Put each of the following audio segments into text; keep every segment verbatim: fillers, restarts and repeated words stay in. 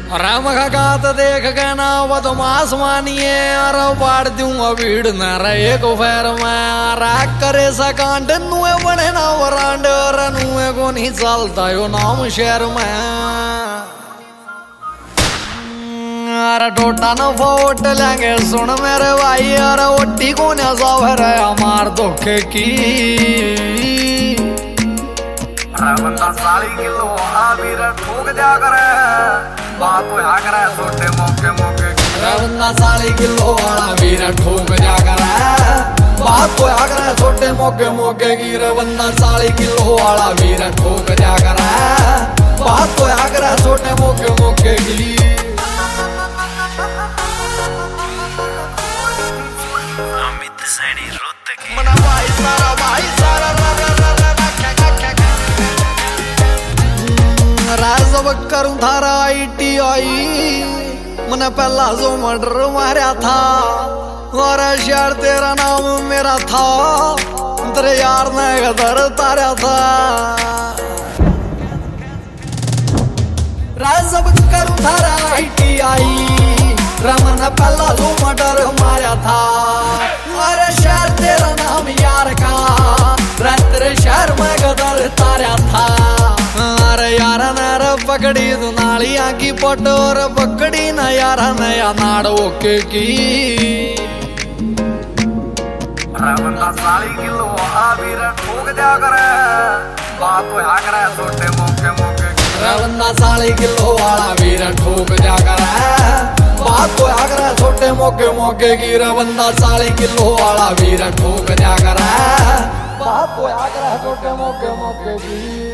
राम का तो देख के ना वो तो मासमानिए और बाढ़ दूंगा भीड़ न रहे को फेर में राख करे सकांड नुए बने ना वरांड और नुए को नहीं चलता यो नाम शहर में अरे टोटा न फोट लेंगे सुन मेरे भाई अरे ओटी को न सावर हमार धोखे की बंदा साली किलो आबिर ठोक जा करे बात तो आ करे छोटे मौके मौके बंदा साली किलो वाला वीर ठोक जा करे बात तो आ करे छोटे मौके मौके की रे बंदा साली किलो वाला वीर ठोक जा करे बात तो आ करे छोटे मौके मौके की अमित सैनी रुत के मना भाई सारा भाई सारा राजब करूं थारा आई टी आई मैंने पहला जो मर्डर मारा था और शहर तेरा नाम मेरा था तेरे यार ने गदर तारा था राजब करूं थारा आई टी आई रमन पहला जो मर्डर मारा था और शहर तेरा नाम यार का तेरे शहर में गदर तारा था अरे यार नर पकड़ी तू नालियां की पटोर पकड़ी न यार नया नाड़ो के की बंदा साली किलो आबिर ठोक जा करे बात तो आ करे छोटे मौके मौके बंदा साली किलो वाला वीर ठोक जा करे बात तो आ करे छोटे मौके मौके की रे बंदा साली किलो वाला वीर ठोक जा करे बात तो आ करे छोटे मौके मौके की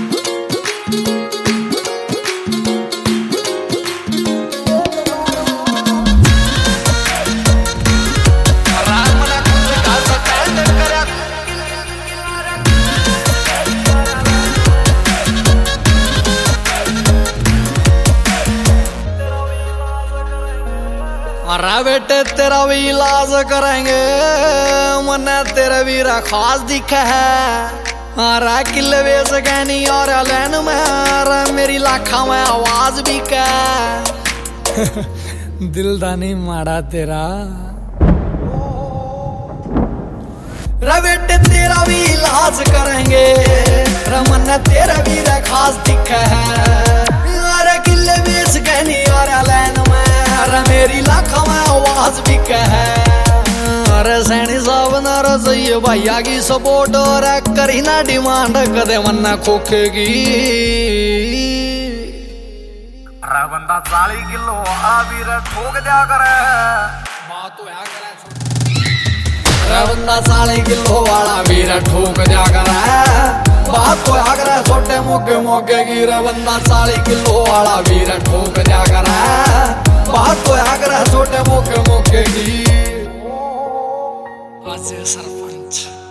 अरे बेटे तेरा भी इलाज करेंगे मन्ने तेरा वीरा खास दिखा है अरे किले बेच गहनी और लैन में अरे मेरी लाखा में आवाज भी क्या दिल दानी मारा तेरा रे बेटे तेरा भी इलाज करेंगे रमन तेरा वीरा खास दिखा है अरे किले बेच गहनी और लैन में अरे मेरी लाखों में आवाज भी कह अरे सैनी साहब ना रसोई भैया की सपोर्ट और करी ना डिमांड कदे मन्ना खोखेगी अरे बंदा साली किलो आबिर ठोक जा करे बात तो आ करे अरे बंदा साली किलो वाला वीर ठोक जा करे बात तो आ करे छोटे मौके मौके की रे बंदा साली किलो वाला वीर ठोक जा करे बात तो आ करे छोटे मौके मौके की आज सरपंच